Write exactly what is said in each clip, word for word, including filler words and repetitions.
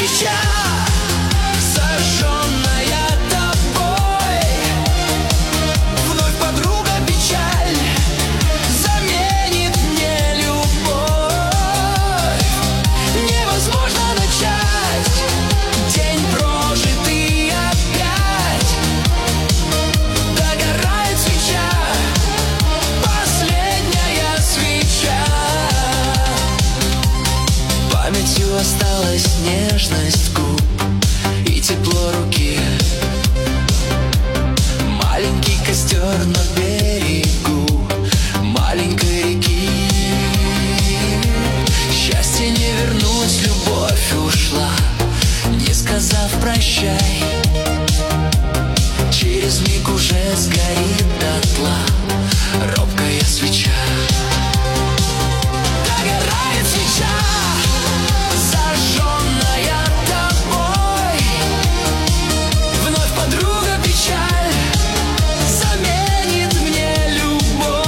свеча, зажженная тобой. Вновь подруга печаль заменит мне любовь. Невозможно начать день прожитый опять. Догорает свеча, последняя свеча. Памятью осталась нежность губ и тепло руки. Маленький костер на берегу маленькой реки. Счастье не вернуть, любовь ушла, не сказав прощай. Через миг уже сгорит дотла робкая свеча. Догорает свеча, зажженная тобой. Вновь подруга печаль заменит мне любовь.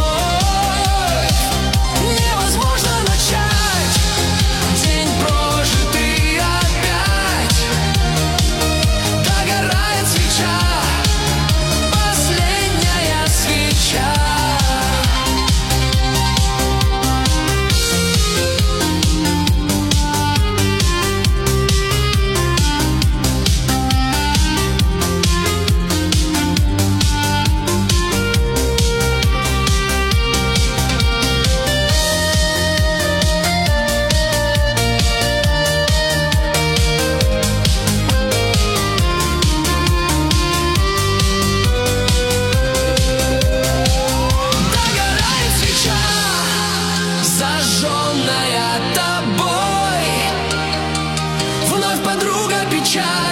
Невозможно начать день прожитый опять. Догорает свеча, последняя свеча. Зажженная тобой, вновь подруга печаль